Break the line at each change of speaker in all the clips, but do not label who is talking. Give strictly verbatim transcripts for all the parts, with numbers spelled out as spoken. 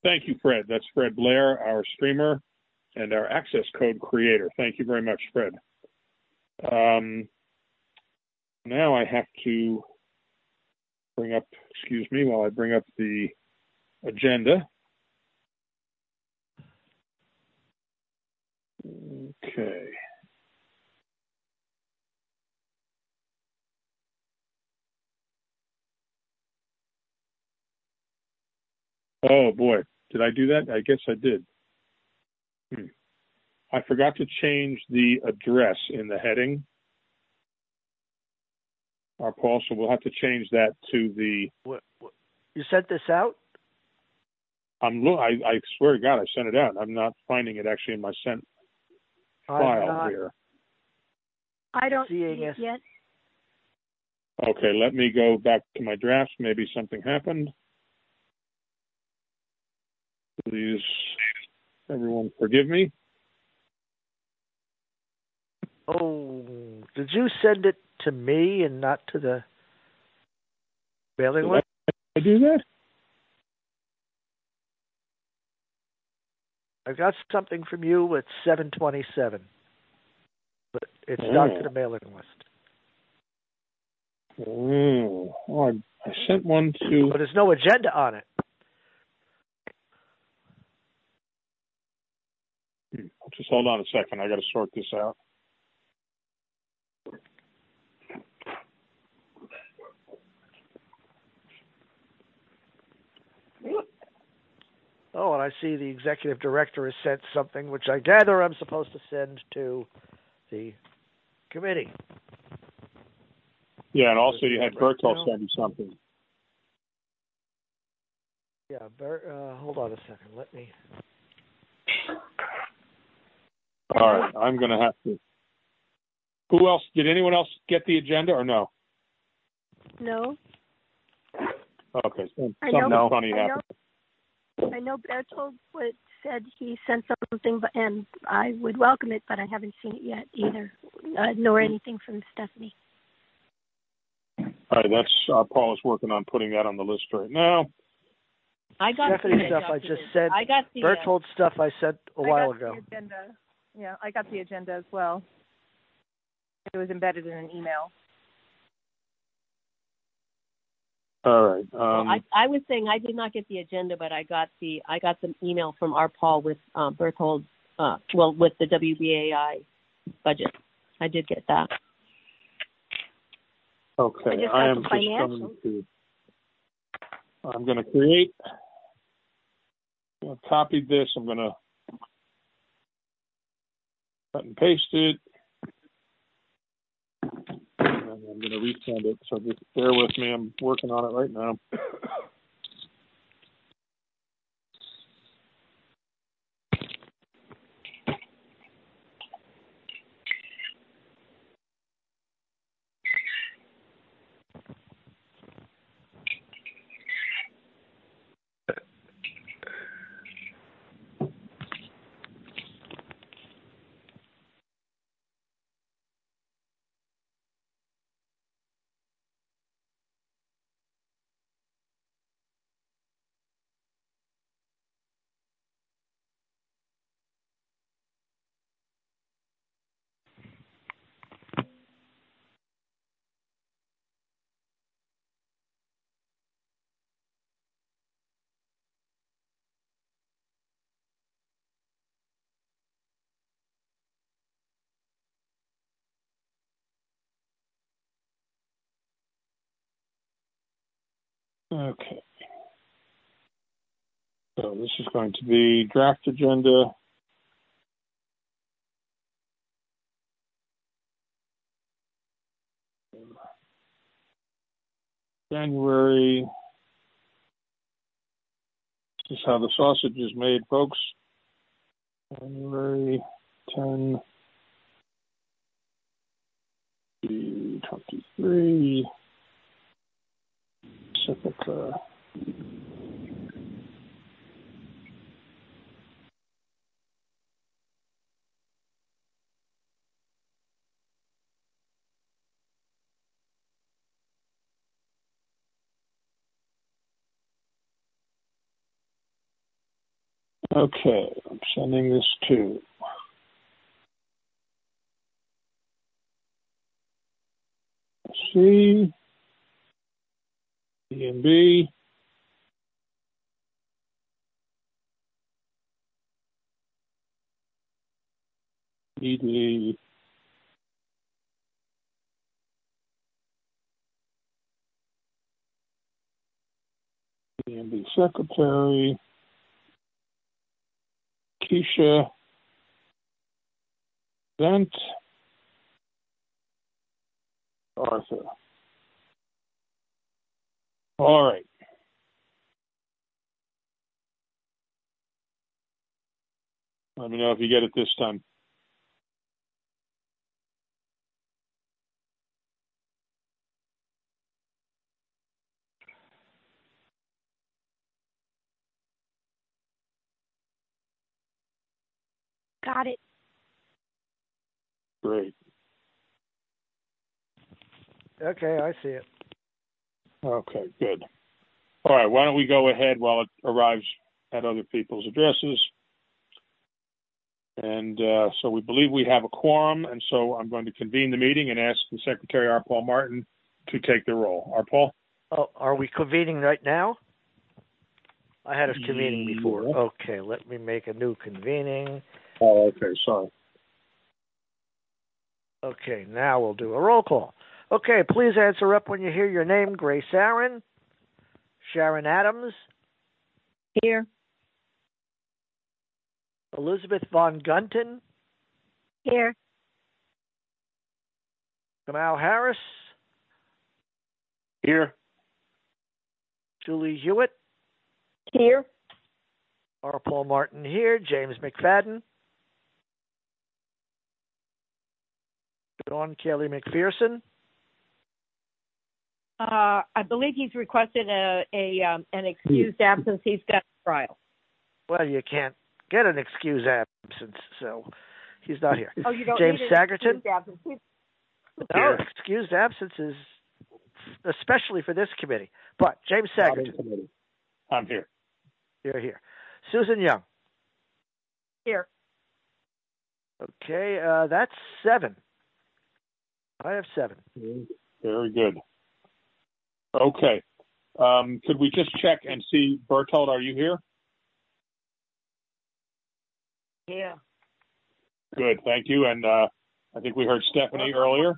Thank you, Fred. That's Fred Blair, our streamer and our access code creator. Thank you very much, Fred. Um, now I have to bring up, excuse me, while I bring up the agenda. Okay. Oh boy, did I do that? I guess I did. Hmm. I forgot to change the address in the heading. Our Paul, so we'll have to change that to the.
What, what, you sent this out?
I'm look. I, I swear to God, I sent it out. I'm not finding it actually in my sent file
not
here.
I don't see
Seeing
it
it.
yet.
Okay, let me go back to my drafts. Maybe something happened. Please, everyone, forgive me.
Oh, did you send it to me and not to the mailing list?
Did I do that?
I got something from you at seven twenty-seven, but it's
Oh.
not to the mailing list.
Oh, oh I, I sent one to.
But there's no agenda on it.
Hmm, just hold on a second. I got to sort this out.
Oh, and I see the executive director has sent something, which I gather I'm supposed to send to the committee.
Yeah, and also you had Bertol send you something.
Yeah, Bert, uh, hold on a second. Let me.
All right, I'm going to have to. Who else? Did anyone else get the agenda or no?
No.
Okay, so
I
something
know,
funny
I
happened.
know, I know Bertold would, said he sent something, but and I would welcome it, but I haven't seen it yet either, uh, nor anything from Stephanie.
All right, that's uh, Paul is working on putting that on the list right now.
I got
Stephanie
the
stuff I just sent.
I got the
Bertold uh, stuff I sent a
I
while
got
ago.
The agenda. Yeah, I got the agenda as well. It was embedded in an email.
All right. Um,
well, I, I was saying I did not get the agenda, but I got the I got the email from our Paul with uh, Berthold's uh, well with the W B A I budget. I did get that.
Okay,
I just
I
got
am
the
just going to. I'm going to create. I'm going to copy this. I'm going to cut and paste it. And I'm going to resend it. So just bear with me. I'm working on it right now. Okay. So this is going to be draft agenda. January. This is how the sausage is made, folks. January tenth, twenty-three. Pacifica. Okay, I'm sending this to C, E and B. E D. E and B Secretary. Keisha Dent. Arthur. All right. Let me know if you get it this time.
Got it.
Great.
Okay, I see it.
Okay, good. All right, why don't we go ahead while it arrives at other people's addresses. And uh, so we believe we have a quorum, and so I'm going to convene the meeting and ask the Secretary, R. Paul Martin, to take the roll. R. Paul?
Oh, are we convening right now? I had us convening before.
Yeah.
Okay, let me make a new convening.
Oh, okay, sorry.
Okay, now we'll do a roll call. Okay, please answer up when you hear your name. Grace Aaron, Sharon Adams.
Here.
Elizabeth Von Gunton.
Here.
Kamal Harris.
Here.
Julie Hewitt.
Here.
R. Paul Martin here. James McFadden. Dawn Kelly McPherson.
Uh, I believe he's requested a, a um, an excused absence. He's got a trial.
Well, you can't get an excused absence, so he's not here.
Oh, you don't
James
need an
Sagerton.
excused absence. He's...
No, excused absence is especially for this committee. But James Sagerton.
I'm here.
You're here. Susan Young.
Here.
Okay, uh, that's seven. I have seven.
Very good. Okay. Um, could we just check and see, Bertold, are you here?
Yeah.
Good, thank you. And uh, I think we heard Stephanie earlier.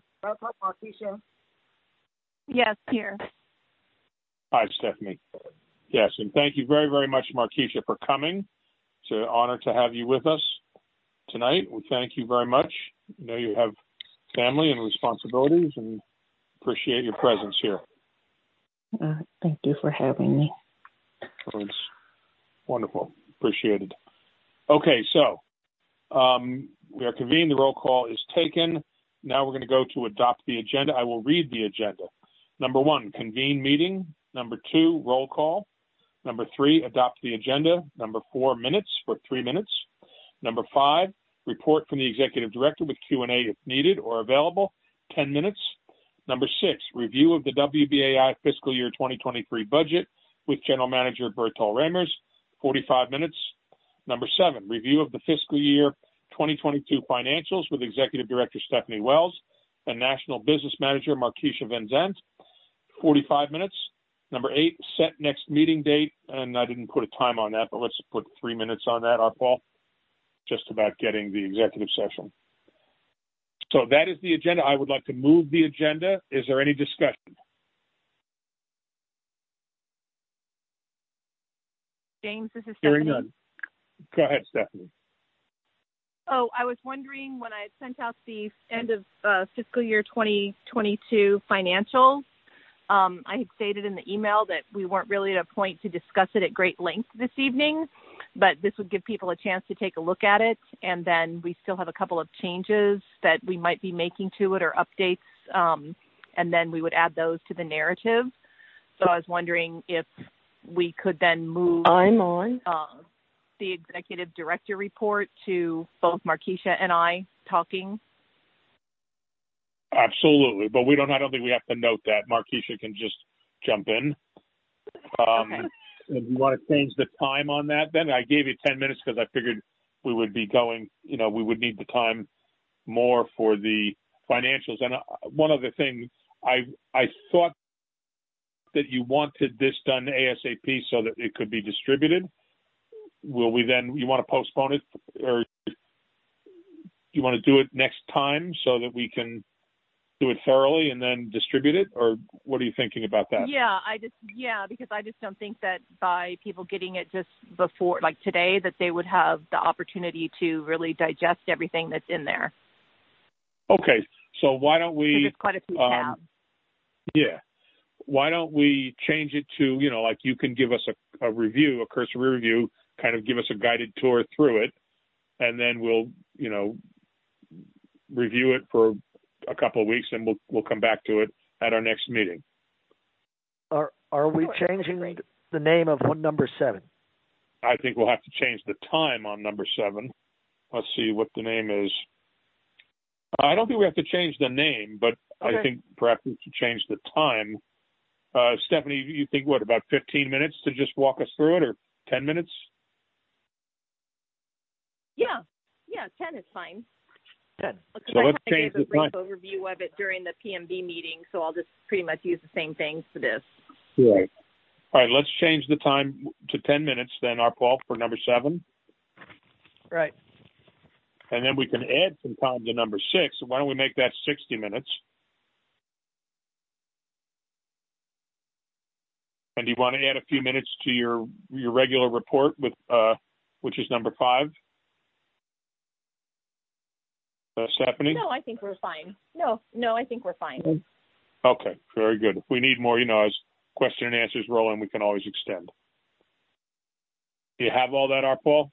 Yes, here.
Hi, Stephanie. Yes, and thank you very, very much, Markeisha, for coming. It's an honor to have you with us tonight. We thank you very much. You know you have family and responsibilities, and appreciate your presence here.
Uh, thank you for having me.
It's wonderful. Appreciated. Okay, so um, we are convened. The roll call is taken. Now we're going to go to adopt the agenda. I will read the agenda. Number one, convene meeting. Number two, roll call. Number three, adopt the agenda. Number four, minutes for three minutes. Number five, report from the executive director with Q and A if needed or available, ten minutes. Number six, review of the W B A I fiscal year twenty twenty-three budget with General Manager Bertold Reimers, forty-five minutes. Number seven, review of the fiscal year twenty twenty-two financials with Executive Director Stephanie Wells and National Business Manager Markeisha Van Zandt, forty-five minutes. Number eight, set next meeting date, and I didn't put a time on that, but let's put three minutes on that, our Paul, just about getting the executive session. So that is the agenda. I would like to move the agenda. Is there any discussion?
James, this is
Hearing
Stephanie.
none. Go ahead, Stephanie.
Oh, I was wondering when I sent out the end of uh, fiscal year twenty twenty-two financials, um, I had stated in the email that we weren't really at a point to discuss it at great length this evening, but this would give people a chance to take a look at it. And then we still have a couple of changes that we might be making to it or updates, um, and then we would add those to the narrative. So I was wondering if we could then move
I'm on.
Uh, the executive director report to both Markeisha and I talking.
Absolutely, but we don't. I don't think we have to note that. Markeisha can just jump in. Um,
Okay.
And you want to change the time on that? Then I gave you ten minutes because I figured we would be going, you know, we would need the time more for the financials. And uh, one other thing, I I thought that you wanted this done ASAP so that it could be distributed. Will we then, you want to postpone it, or you want to do it next time so that we can do it thoroughly and then distribute it? Or what are you thinking about that?
Yeah, I just, yeah, because I just don't think that by people getting it just before, like today, that they would have the opportunity to really digest everything that's in there.
Okay, so why don't we...
There's quite a few
um,
tabs.
Yeah. Why don't we change it to, you know, like you can give us a, a review, a cursory review, kind of give us a guided tour through it, and then we'll, you know, review it for a couple of weeks, and we'll we'll come back to it at our next meeting.
Are are we
Sure.
changing the name of one number seven?
I think we'll have to change the time on number seven. Let's see what the name is. I don't think we have to change the name, but
Okay.
I think perhaps we should change the time. Uh, Stephanie, you think what, about fifteen minutes to just walk us through it, or ten minutes?
Yeah, yeah, ten is fine.
ten.
Because
So
I
let's
kind of
change
gave a
the
brief
time.
overview of it during the P M B meeting, so I'll just pretty much use the same thing for this.
Right. All right, let's change the time to ten minutes then, our Paul, for number seven.
Right.
And then we can add some time to number six. Why don't we make that sixty minutes? And do you want to add a few minutes to your your regular report with uh, which is number five? Uh, Stephanie?
No, I think we're fine. No, no, I think we're fine.
Okay, very good. If we need more, you know, as question and answers roll in, we can always extend. Do you have all that, our Paul?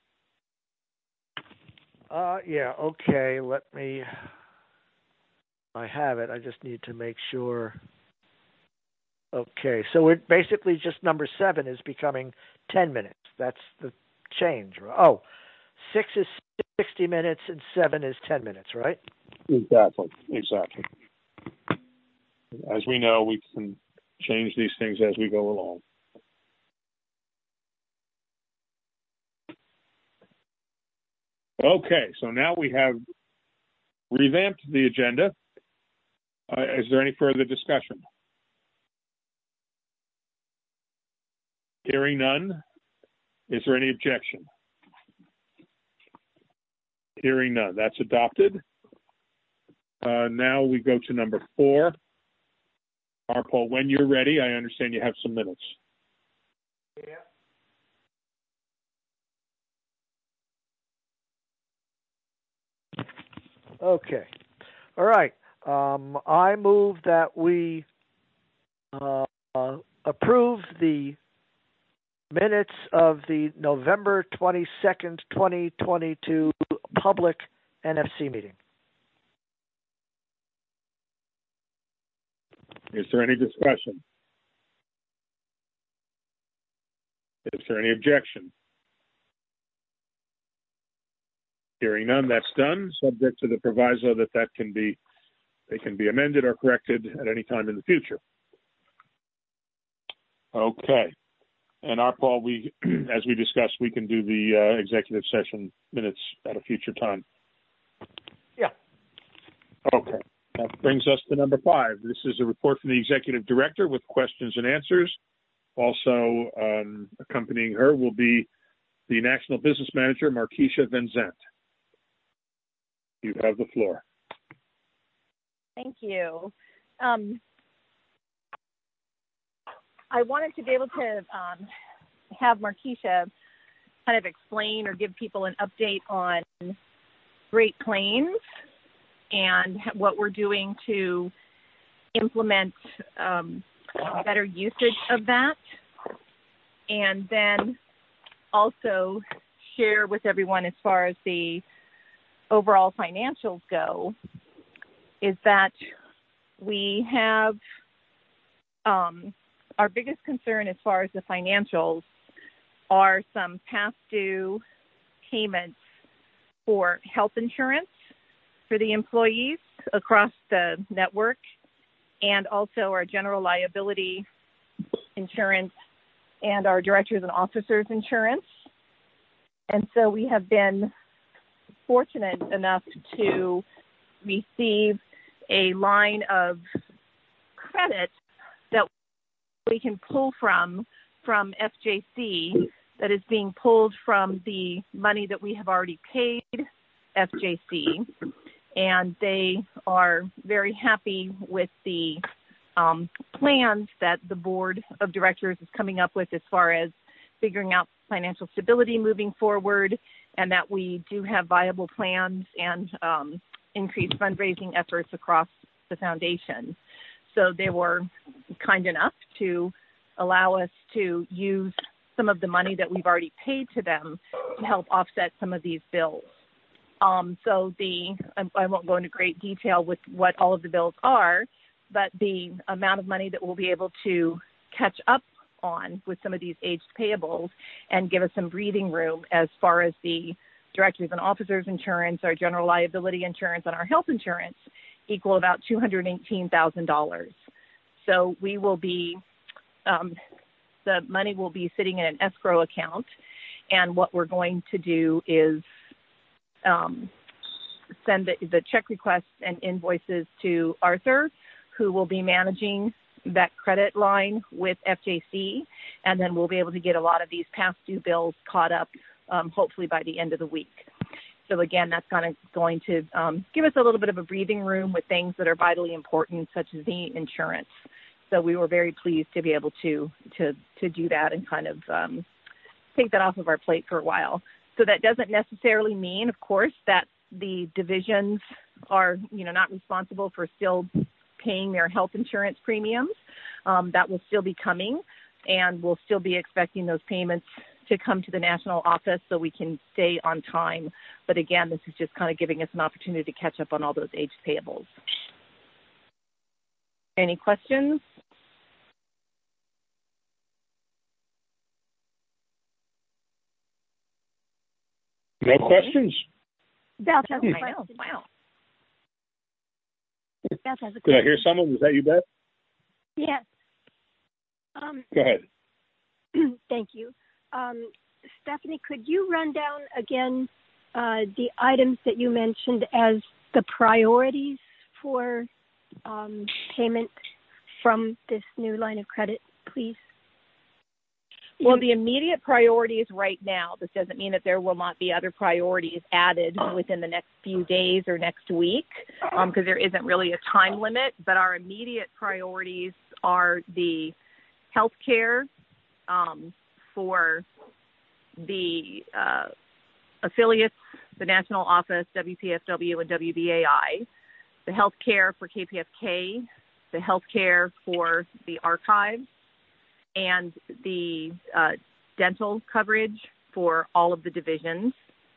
Uh, yeah, okay, let me, I have it, I just need to make sure. Okay, so we're basically just number seven is becoming ten minutes. That's the change. Oh, six is sixty minutes and seven is ten minutes, right?
Exactly, exactly. As we know, we can change these things as we go along. Okay, so now we have revamped the agenda. Uh, is there any further discussion? Hearing none. Is there any objection? Hearing none. That's adopted. Uh, now we go to number four. Paul, when you're ready, I understand you have some minutes.
Yeah. Okay. All right. Um, I move that we uh, uh, approve the minutes of the November twenty-second, twenty twenty-two public N F C meeting.
Is there any discussion? Is there any objection? Hearing none, that's done, subject to the proviso that that can be, they can be amended or corrected at any time in the future. Okay. And our Paul, we, as we discussed, we can do the uh, executive session minutes at a future time.
Yeah.
Okay. That brings us to number five. This is a report from the executive director with questions and answers. Also um, accompanying her will be the national business manager, Markeisha Vincent. You have the floor.
Thank you. Um, I wanted to be able to um, have Markeisha kind of explain or give people an update on Great Plains and what we're doing to implement um, better usage of that. And then also share with everyone as far as the overall financials go, is that we have um, our biggest concern as far as the financials are some past due payments for health insurance for the employees across the network, and also our general liability insurance and our directors and officers insurance. And so we have been fortunate enough to receive a line of credit that we can pull from from F J C that is being pulled from the money that we have already paid F J C. And they are very happy with the um, plans that the board of directors is coming up with as far as figuring out financial stability moving forward, and that we do have viable plans and um, increased fundraising efforts across the foundation. So they were kind enough to allow us to use some of the money that we've already paid to them to help offset some of these bills. Um, so the, I won't go into great detail with what all of the bills are, but the amount of money that we'll be able to catch up on with some of these aged payables and give us some breathing room as far as the directors and officers insurance, our general liability insurance, and our health insurance equal about two hundred eighteen thousand dollars. So we will be, um, the money will be sitting in an escrow account, and what we're going to do is Um, send the, the check requests and invoices to Arthur, who will be managing that credit line with F J C, and then we'll be able to get a lot of these past due bills caught up, um, hopefully by the end of the week. So again, that's kind of going to um, give us a little bit of a breathing room with things that are vitally important, such as the insurance. So we were very pleased to be able to to to do that and kind of um, take that off of our plate for a while. So that doesn't necessarily mean, of course, that the divisions are, you know, not responsible for still paying their health insurance premiums. Um, that will still be coming, and we'll still be expecting those payments to come to the national office so we can stay on time. But again, this is just kind of giving us an opportunity to catch up on all those aged payables. Any questions?
No questions?
Beth has a
I
question.
know. Wow.
Beth has a
Did
question.
I hear someone? Was that you, Beth?
Yes. Um,
Go ahead.
thank you. Um, Stephanie, could you run down again uh, the items that you mentioned as the priorities for um, payment from this new line of credit, please?
Well, the immediate priorities right now, this doesn't mean that there will not be other priorities added within the next few days or next week, because um, there isn't really a time limit, but our immediate priorities are the health care um, for the uh, affiliates, the national office, W P F W and W B A I, the health care for K P F K, the health care for the archives, and the uh, dental coverage for all of the divisions,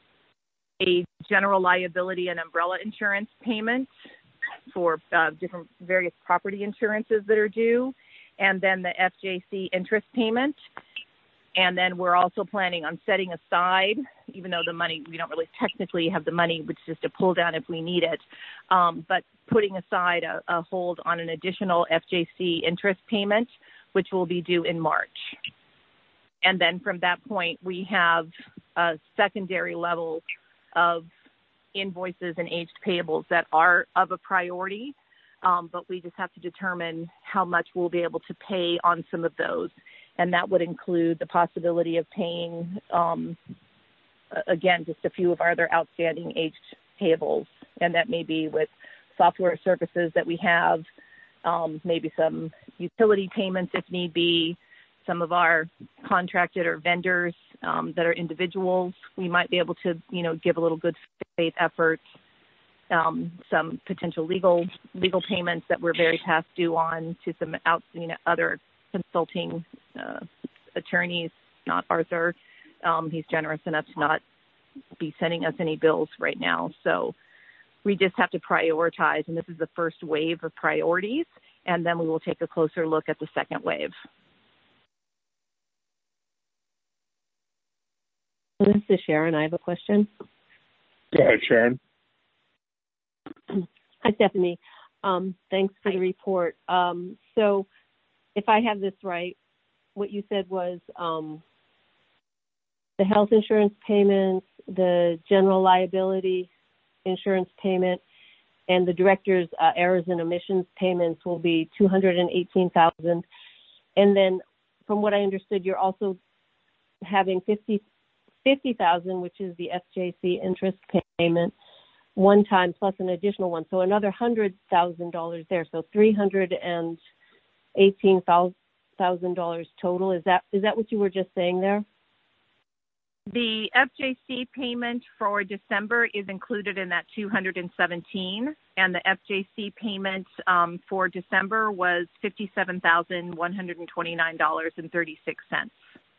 a general liability and umbrella insurance payment for uh, different various property insurances that are due, and then the F J C interest payment. And then we're also planning on setting aside, even though the money, we don't really technically have the money, which is just a pull down if we need it, um, but putting aside a, a hold on an additional F J C interest payment, which will be due in March. And then from that point, we have a secondary level of invoices and aged payables that are of a priority, um, but we just have to determine how much we'll be able to pay on some of those. And that would include the possibility of paying, um, again, just a few of our other outstanding aged payables. And that may be with software services that we have, um, maybe some utility payments if need be, some of our contracted or vendors um, that are individuals. We might be able to, you know, give a little good faith effort, um, some potential legal legal payments that we're very past due on to some out, you know, other consulting uh, attorneys, not Arthur. Um, he's generous enough to not be sending us any bills right now. So we just have to prioritize, and this is the first wave of priorities, and then we will take a closer look at the second wave.
This is Sharon. I have a question.
Go ahead, Sharon.
Hi, Stephanie. Um, thanks for the report. Um, so if I have this right, what you said was um, the health insurance payments, the general liability insurance payment, and the director's uh, errors and omissions payments will be two hundred eighteen thousand dollars. And then, from what I understood, you're also having fifty thousand dollars, which is the F J C interest payment, one time plus an additional one, so another one hundred thousand dollars there. So three hundred eighteen thousand dollars total. Is that is that what you were just saying there?
The F J C payment for December is included in that two hundred seventeen, and the F J C payment um, for December was fifty-seven thousand one hundred twenty-nine dollars and thirty-six cents.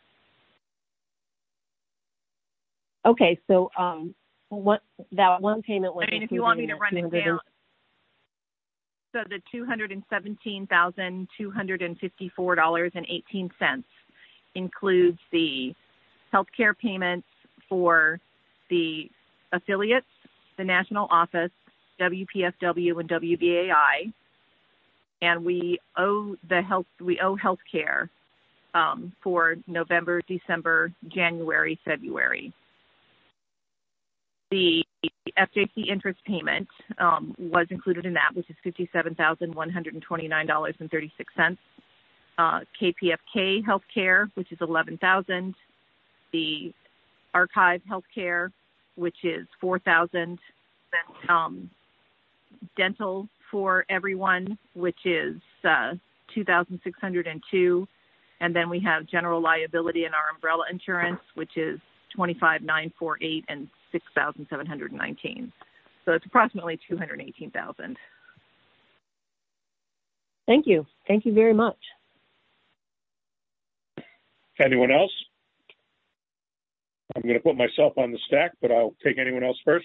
Okay, so um, what that one payment was.
I mean, if you want me to run it down, so the two hundred seventeen thousand two hundred fifty-four dollars and eighteen cents includes the healthcare payments for the affiliates, the national office, W P F W and W B A I, and we owe the health we owe healthcare um, for November, December, January, February. The F J C interest payment um, was included in that, which is fifty-seven thousand one hundred twenty-nine dollars and thirty-six cents. Uh, K P F K healthcare, which is eleven thousand dollars. The archive healthcare, which is four thousand dollars. Um, dental for everyone, which is uh, two thousand six hundred two dollars. And then we have general liability and our umbrella insurance, which is twenty-five thousand nine hundred forty-eight dollars and six thousand seven hundred nineteen dollars. So it's approximately two hundred eighteen thousand dollars.
Thank you. Thank you very much.
Anyone else? I'm going to put myself on the stack, but I'll take anyone else first.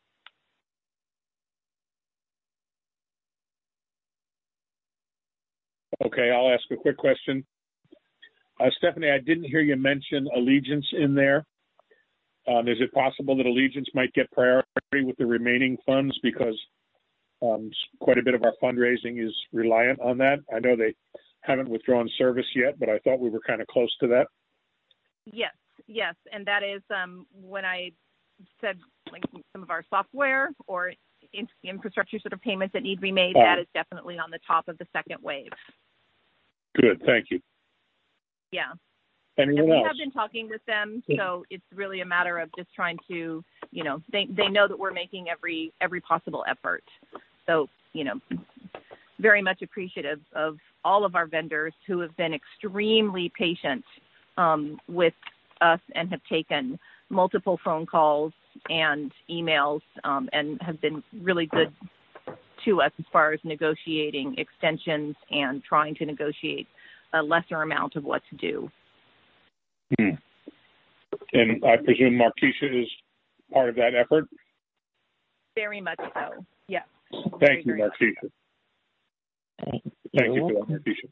Okay, I'll ask a quick question. Uh, Stephanie, I didn't hear you mention Allegiance in there. Um, is it possible that Allegiance might get priority with the remaining funds because um, quite a bit of our fundraising is reliant on that? I know they haven't withdrawn service yet, but I thought we were kind of close to that.
Yes, yes, and that is um, when I said like some of our software or in- infrastructure sort of payments that need to be made, um, that is definitely on the top of the second wave.
Good, thank you.
Yeah.
Anyone
and we
else?
have been talking with them, so it's really a matter of just trying to, you know, they they know that we're making every every possible effort. So, you know, very much appreciative of all of our vendors who have been extremely patient um, with us and have taken multiple phone calls and emails um, and have been really good to us as far as negotiating extensions and trying to negotiate a lesser amount of what to do.
Hmm. And I presume Markeisha is part of that effort?
Very much so, yes.
Thank
very,
you,
very
Markeisha.
Thank you,
Thank you for that, Markeisha.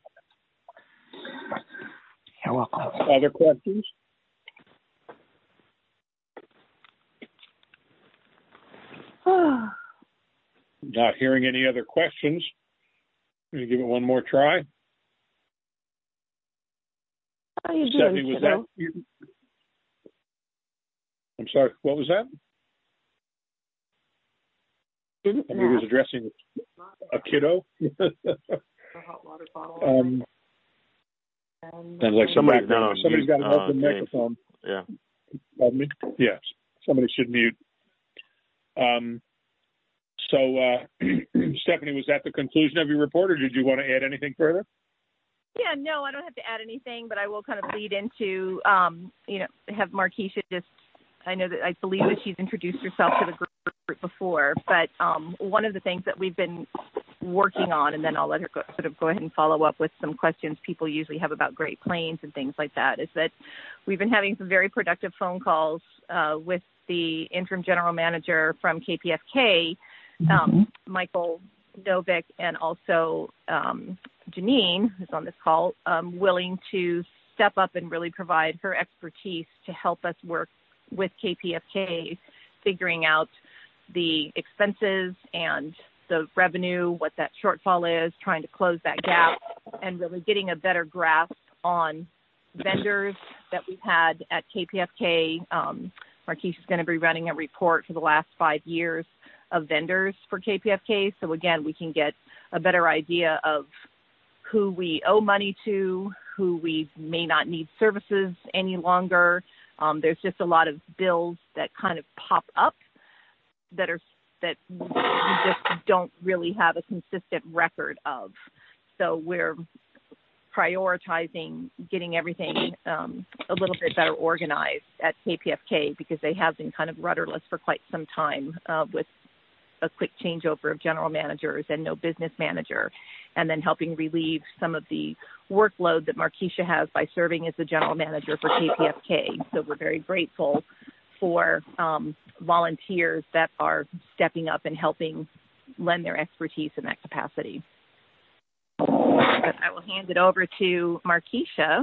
You're welcome.
Other questions? Not hearing any other questions. I'm going to give it one more try.
How you
Stephanie,
doing,
was that you? I'm sorry, what was that?
Didn't
Somebody was addressing a kiddo. um, sounds like
somebody's got on
somebody's
mute,
got an open
uh,
microphone.
Yeah.
Pardon me? Yes. Somebody should mute. Um, so, uh, Stephanie, was that the conclusion of your report, or did you want to add anything further?
Yeah, no, I don't have to add anything, but I will kind of lead into, um, you know, have Markeisha just, I know that I believe that she's introduced herself to the group before, but um, one of the things that we've been working on, and then I'll let her go, sort of go ahead and follow up with some questions people usually have about Great Plains and things like that, is that we've been having some very productive phone calls uh, with the interim general manager from K P F K, um, mm-hmm. Michael Novick, and also um, Janine, who's on this call, um, willing to step up and really provide her expertise to help us work with K P F K, figuring out the expenses and the revenue, what that shortfall is, trying to close that gap, and really getting a better grasp on vendors that we've had at K P F K. Um, Markeisha's going to be running a report for the last five years of vendors for K P F K. So again, we can get a better idea of who we owe money to, who we may not need services any longer. Um, there's just a lot of bills that kind of pop up that are that we just don't really have a consistent record of. So we're prioritizing getting everything um, a little bit better organized at K P F K because they have been kind of rudderless for quite some time uh, with a quick changeover of general managers and no business manager, and then helping relieve some of the workload that Markeisha has by serving as the general manager for K P F K. So we're very grateful for um, volunteers that are stepping up and helping lend their expertise in that capacity. But I will hand it over to Markeisha.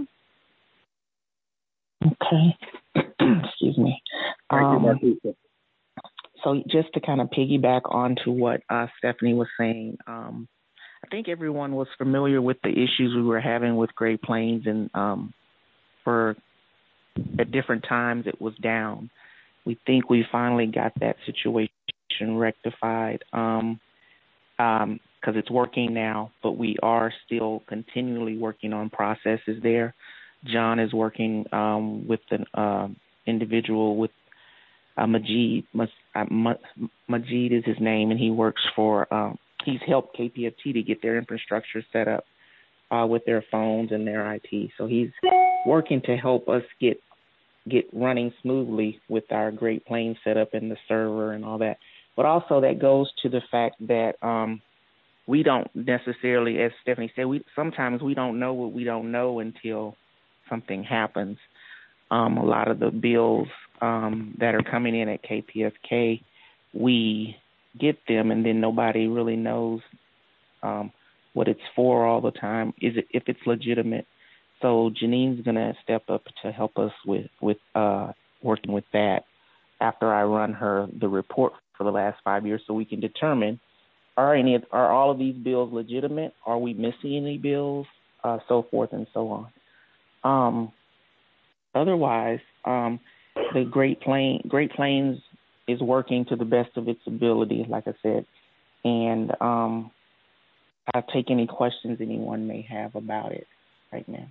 Okay. Excuse me.
Thank
Um,
you, Markeisha.
So just to kind of piggyback on to what uh, Stephanie was saying, um, I think everyone was familiar with the issues we were having with Great Plains, and um, for at different times it was down. We think we finally got that situation rectified um, um, because it's working now, but we are still continually working on processes there. John is working um, with an uh, individual with uh, Majid. Majid is his name, and he works for, um, he's helped K P F T to get their infrastructure set up uh, with their phones and their I T. So he's working to help us get get running smoothly with our Great Plains setup and the server and all that. But also that goes to the fact that um, we don't necessarily, as Stephanie said, we sometimes we don't know what we don't know until something happens. Um, a lot of the bills um, that are coming in at K P F K, we get them and then nobody really knows um, what it's for all the time, is it, if it's legitimate. So Janine's going to step up to help us with, with uh, working with that after I run her the report for the last five years so we can determine, are any are all of these bills legitimate? Are we missing any bills? Uh, so forth and so on. Um, otherwise, um, the Great Plains, Great Plains is working to the best of its ability, like I said, and um, I'll take any questions anyone may have about it right now.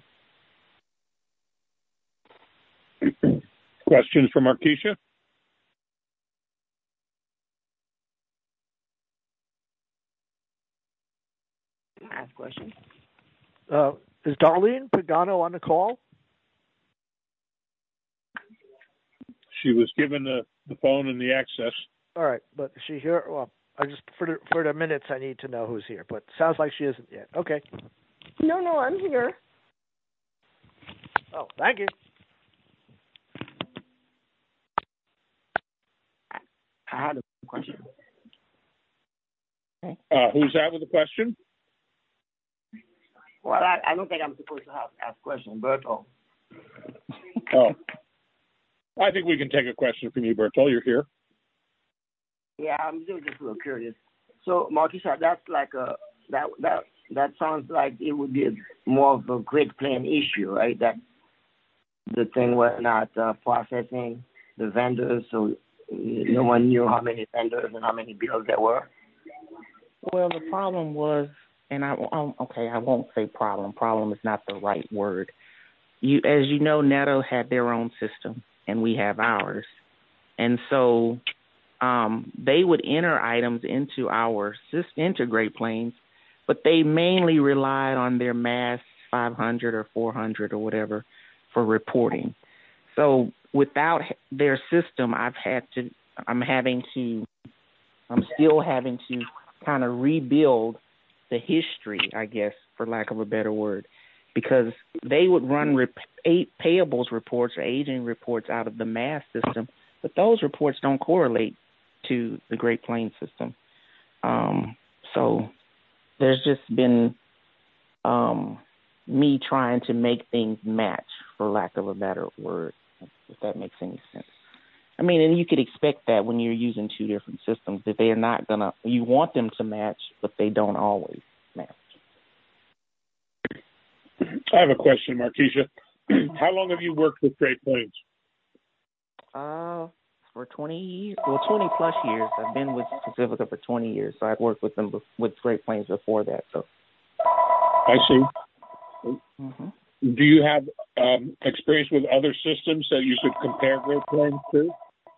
Questions for Markeisha?
Ask questions.
Uh, is Darlene Pagano on the call?
She was given the, the phone and the access.
All right, but is she here? Well, I just for the, for the minutes I need to know who's here, but sounds like she isn't yet. Okay.
No, no, I'm here.
Oh, thank you.
I had a question.
Uh, who's that with the question?
Well, I, I don't think I'm supposed to have, ask questions, Berto.
Oh. I think we can take a question from you, Bertol. You're here.
Yeah, I'm just, just a little curious. So, Markeisha, that's like a that that that sounds like it would be a, more of a Great Plains issue, right? That the thing was not uh, processing the vendors, so no one knew how many vendors and how many bills there were.
Well, the problem was, and I um, okay, I won't say problem. Problem is not the right word. You, as you know, Netto had their own system, and we have ours, and so um, they would enter items into our into Great Plains, but they mainly relied on their Mass five hundred or four hundred or whatever for reporting. So without their system, I've had to, I'm having to, I'm still having to kind of rebuild the history, I guess, for lack of a better word, because they would run rep- eight payables reports or aging reports out of the Mass system, but those reports don't correlate to the Great Plains system. Um, so there's just been um, me trying to make things match, for lack of a better word, if that makes any sense. I mean, and you could expect that when you're using two different systems, that they're not going to, you want them to match, but they don't always match.
I have a question, Markeisha. How long have you worked with Great Plains?
Uh, for twenty years, well, twenty plus years. I've been with Pacifica for twenty years, so I've worked with them be- with Great Plains before that. So
I see.
Mm-hmm.
Do you have um, experience with other systems that you could compare Great Plains to?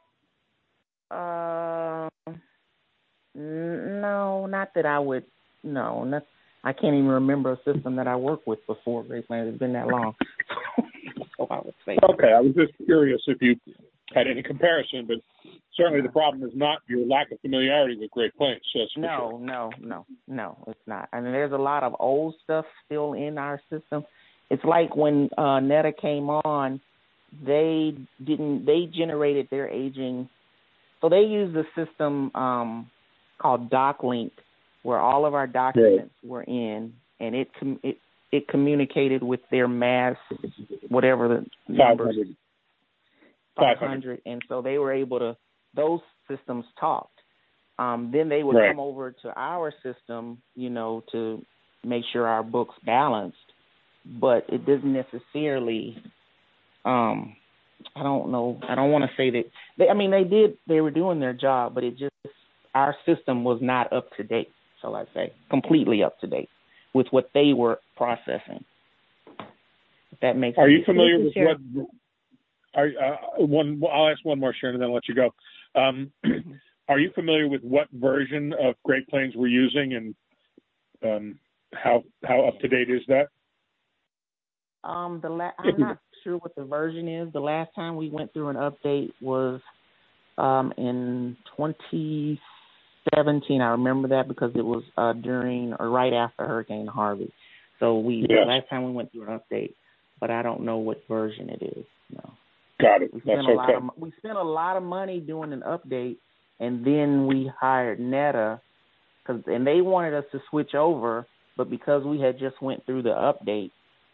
Uh, n- no, not that I would. No, not, I can't even remember a system that I worked with before Great Plains. It's been that long. So I would say.
Okay, I was just curious if you had any comparison, but certainly the problem is not your lack of familiarity with Great Plains. So that's for
no,
sure.
no, no, no, it's not. I mean, there's a lot of old stuff still in our system. It's like when uh, Netta came on, they didn't. They generated their aging. So they used a system um, called DocLink, where all of our documents right. were in, and it com- it it communicated with their mass, whatever the numbers, five hundred, and so they were able to. Those systems talked. Um, then they would right. come over to our system, you know, to make sure our books balanced, but it doesn't necessarily. Um, I don't know. I don't want to say that. They, I mean, they did. They were doing their job, but it just our system was not up to date. Shall I say, completely up to date with what they were processing. If that makes.
Are
sense.
you familiar with what? Are uh, one? I'll ask one more, Sharon, and then I'll let you go. Um, are you familiar with what version of Great Plains we're using, and um, how how up to date is that?
Um, the la- I'm not sure what the version is. The last time we went through an update was um, in twenty seventeen. I remember that because it was uh, during or right after Hurricane Harvey. So we yes. last time we went through an update, but I don't know what version it is. No.
Got it.
We
That's
spent a
okay.
lot of, we spent a lot of money doing an update, and then we hired Netta, cause, and they wanted us to switch over, but because we had just went through the update,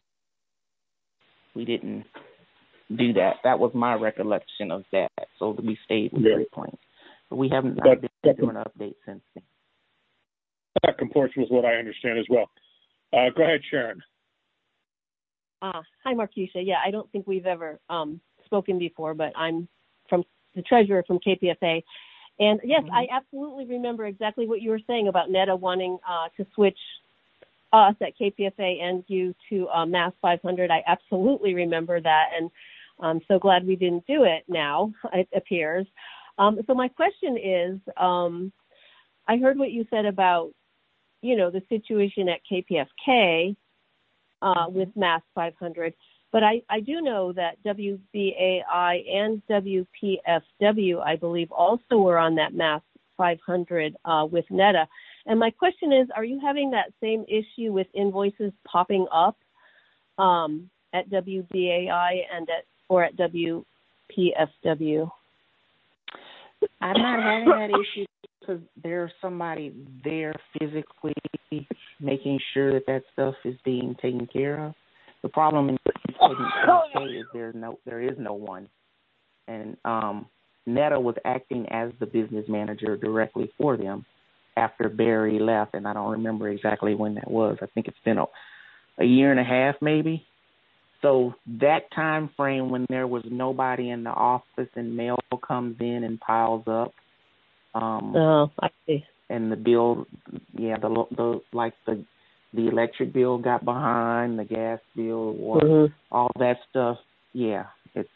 we didn't do that. That was my recollection of that. So we stayed with yeah. Great Plains. But we haven't not been that, doing an update since then.
That comports with what I understand as well. Uh, go ahead, Sharon.
Uh, hi, Markeisha. Yeah, I don't think we've ever um, spoken before, but I'm from the treasurer from K P F A. And yes, mm-hmm. I absolutely remember exactly what you were saying about Netta wanting uh, to switch us at K P F A and you to uh, Mass five hundred. I absolutely remember that, and I'm so glad we didn't do it now, it appears. Um, so my question is, um, I heard what you said about, you know, the situation at K P F K uh, with Mass five hundred, but I, I do know that W B A I and W P F W, I believe, also were on that Mass five hundred uh, with Netta. And my question is, are you having that same issue with invoices popping up um, at W B A I and at or at W P F W?
I'm not having that issue because there's somebody there physically making sure that that stuff is being taken care of. The problem in K is there no there is no one, and um, Netta was acting as the business manager directly for them after Barry left, and I don't remember exactly when that was. I think it's been a, a year and a half maybe. So that time frame when there was nobody in the office and mail comes in and piles up. Um,
oh, I see.
And the bill, yeah, the the like the the electric bill got behind, the gas bill, water, mm-hmm. all that stuff. Yeah, it's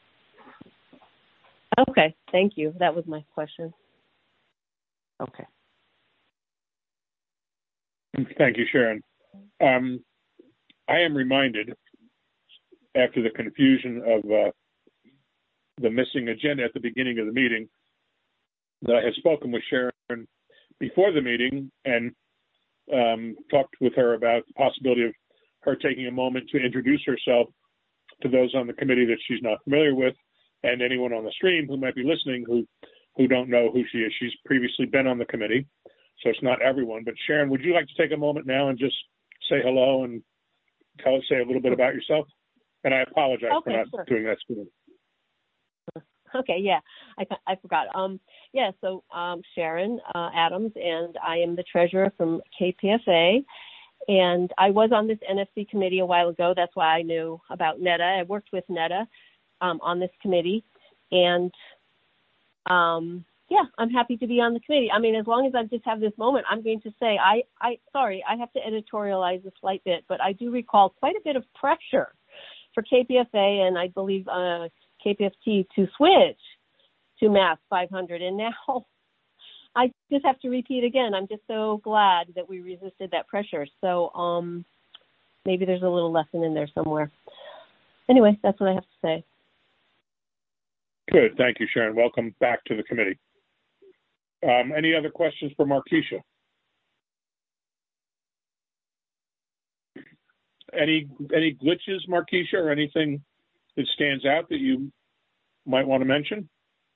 okay. Thank you. That was my question.
Okay.
Thank you, Sharon. Um, I am reminded, after the confusion of uh, the missing agenda at the beginning of the meeting, that I had spoken with Sharon before the meeting and um, talked with her about the possibility of her taking a moment to introduce herself to those on the committee that she's not familiar with, and anyone on the stream who might be listening who, who don't know who she is. She's previously been on the committee, so it's not everyone. But Sharon, would you like to take a moment now and just say hello and tell us, say a little bit about yourself? And I apologize
okay,
for not
sure.
doing that soon.
Okay, yeah, I, I forgot. Um, yeah, so um, Sharon uh, Adams, and I am the treasurer from K P F A. And I was on this N F C committee a while ago. That's why I knew about NEDA. I worked with NEDA um, on this committee. And, um, yeah, I'm happy to be on the committee. I mean, as long as I just have this moment, I'm going to say, I, I sorry, I have to editorialize a slight bit, but I do recall quite a bit of pressure for K P F A and I believe uh, K P F T to switch to Mass five hundred. And now I just have to repeat again, I'm just so glad that we resisted that pressure. So um, maybe there's a little lesson in there somewhere. Anyway, that's what I have to say.
Good. Thank you, Sharon. Welcome back to the committee. Um, any other questions for Markeisha? Any any glitches, Markeisha, or anything that stands out that you might want to mention?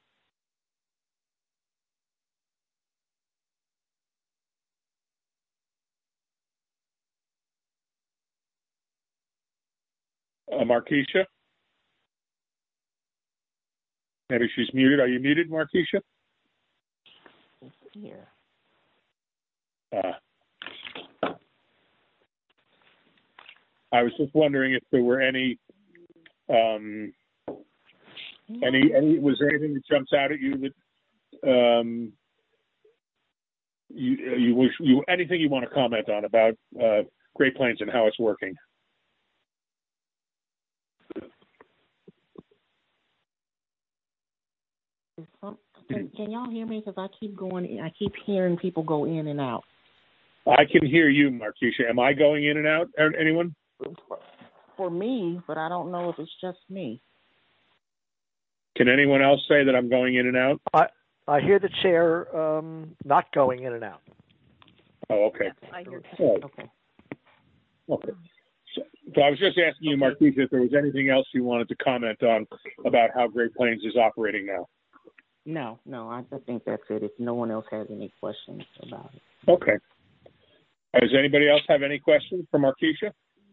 Uh, Markeisha? Maybe she's muted. Are you muted, Markeisha?
Here.
Uh, I was just wondering if there were any, um, any, any, was there anything that jumps out at you that, um, you, you wish, you, anything you want to comment on about, uh, Great Plains and how it's working?
Can, can y'all hear me? Because I keep going, I keep hearing people go in and out.
I can hear you, Markeisha. Am I going in and out? Anyone?
For, for me, but I don't know if it's just me.
Can anyone else say that I'm going in and out?
I I hear the chair um, not going in and out.
Oh, okay.
Yes, I hear that.
Right.
Okay.
Okay. So, so I was just asking you, Markeisha, if there was anything else you wanted to comment on about how Great Plains is operating now.
No, no, I think that's it. If no one else has any questions about it.
Okay. Does anybody else have any questions for Markeisha?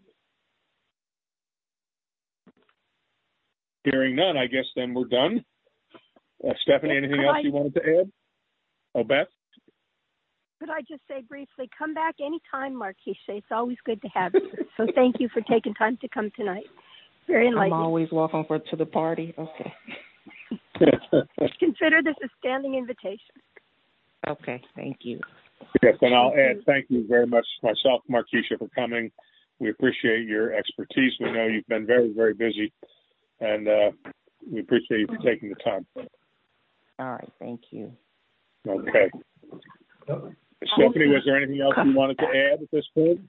Hearing none, I guess then we're done. Uh, Stephanie, anything
Could
else
I,
you wanted to add? Oh, Beth?
Could I just say briefly, come back anytime, Markeisha. It's always good to have you. So thank you for taking time to come tonight. Very enlightening.
I'm always welcome for to the party. Okay.
Consider this a standing invitation.
Okay, thank you.
Yes, and I'll add thank you very much myself, Markeisha, for coming. We appreciate your expertise. We know you've been very, very busy, and uh, we appreciate you for taking the time.
All right, thank you.
Okay. Stephanie, was there anything else you wanted to add at this point?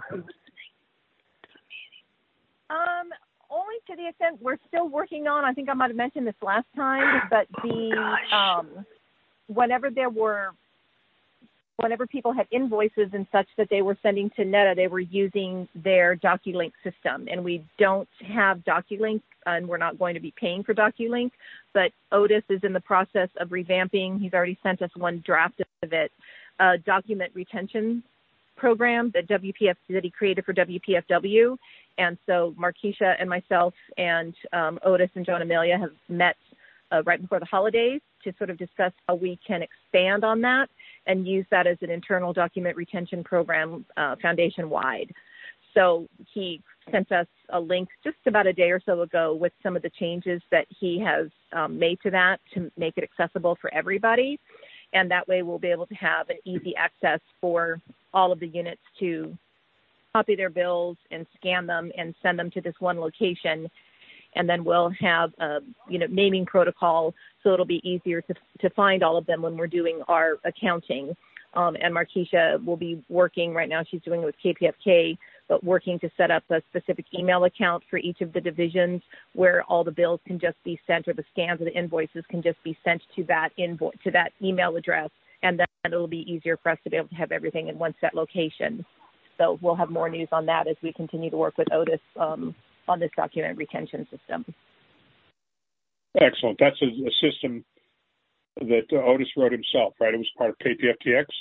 Um, only to the extent we're still working on, I think I might have mentioned this last time, but the, um, whenever there were, whenever people had invoices and such that they were sending to NEDA, they were using their DocuLink system. And we don't have DocuLink, and we're not going to be paying for DocuLink, but Otis is in the process of revamping. He's already sent us one draft of it, a document retention program that W P F that he created for W P F W. And so Markeisha and myself and um, Otis and John Amelia have met uh, right before the holidays to sort of discuss how we can expand on that and use that as an internal document retention program uh, foundation-wide. So he sent us a link just about a day or so ago with some of the changes that he has um, made to that to make it accessible for everybody. And that way we'll be able to have an easy access for all of the units to copy their bills and scan them and send them to this one location. And then we'll have a, you know, naming protocol, so it'll be easier to to find all of them when we're doing our accounting. Um, and Markeisha will be working right now. She's doing it with K P F K, but working to set up a specific email account for each of the divisions where all the bills can just be sent, or the scans of the invoices can just be sent to that invoice to that email address, and then it'll be easier for us to be able to have everything in one set location. So we'll have more news on that as we continue to work with Otis um, on this document retention system.
Excellent. That's a, a system that uh, Otis wrote himself, right? It was part of K P F T X?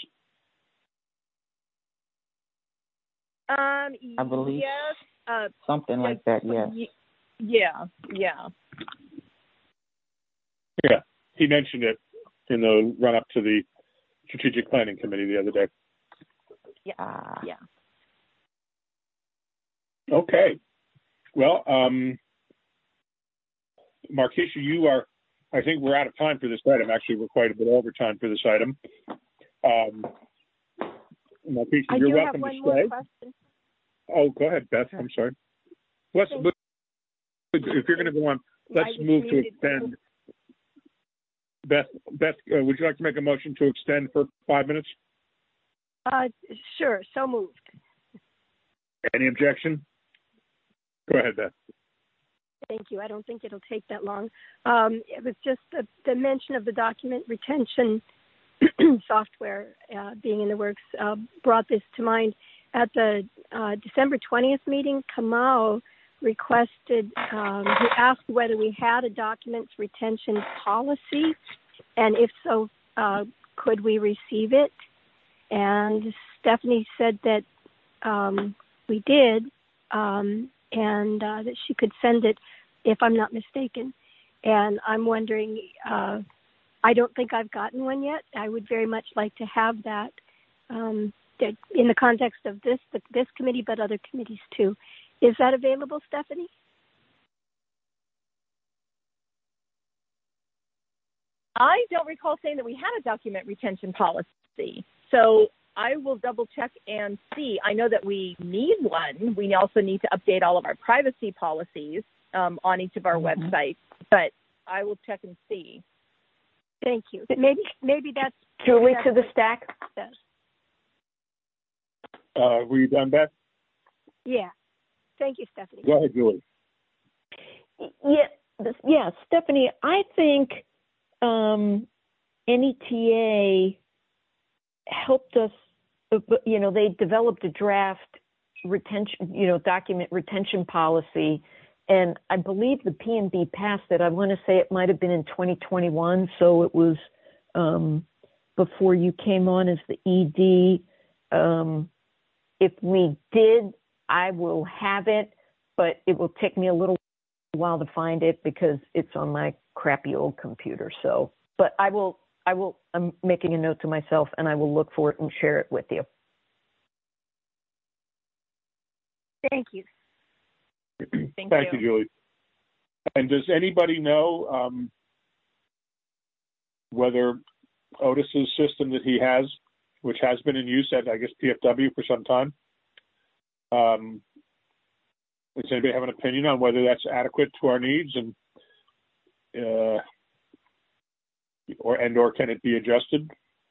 Um,
I believe
yes. Uh,
something
yeah,
like that, yes.
Yeah, yeah.
Yeah, he mentioned it in the run-up to the Strategic Planning Committee the other day.
Yeah,
Uh,
yeah.
Okay. Well, um, Markeisha, you are, I think we're out of time for this item. Actually, we're quite a bit over time for this item. Um, Markeisha,
I
you're
do
welcome
have
to
one more
stay.
question.
Oh, go ahead, Beth. I'm sorry. Let's,
Thank
if you're going to go on, let's
I was
move to
muted.
extend. Beth, Beth, uh, would you like to make a motion to extend for five minutes?
Uh, sure, so moved.
Any objection? Go ahead, Beth.
Thank you. I don't think it'll take that long. Um, it was just the, the mention of the document retention software uh, being in the works uh, brought this to mind. At the uh, December twentieth meeting, Kamau requested, um, he asked whether we had a documents retention policy, and if so, uh, could we receive it? And Stephanie said that um, we did, um, and uh, that she could send it if I'm not mistaken. And I'm wondering, uh, I don't think I've gotten one yet. I would very much like to have that, um, that in the context of this, this committee, but other committees too. Is that available, Stephanie?
I don't recall saying that we had a document retention policy. So I will double check and see. I know that we need one. We also need to update all of our privacy policies um, on each of our mm-hmm. websites, but I will check and see.
Thank you. Maybe maybe that's
Julie
that's
to the stack.
Uh, were you done, Beth?
Yeah. Thank you, Stephanie.
Go ahead, Julie.
Yeah, yeah, Stephanie. I think um, N E T A helped us. You know, they developed a draft retention, you know, document retention policy, and I believe the P N B passed it. I want to say it might have been in twenty twenty-one, so it was um, before you came on as the E D. Um, if we did, I will have it, but it will take me a little while to find it because it's on my crappy old computer. So, but I will, I will, I'm making a note to myself and I will look for it and share it with you.
Thank you.
Thank,
Thank
you.
you, Julie. And does anybody know um, whether Otis's system that he has, which has been in use at, I guess, P F W for some time, um, does anybody have an opinion on whether that's adequate to our needs, and uh, or and or can it be adjusted?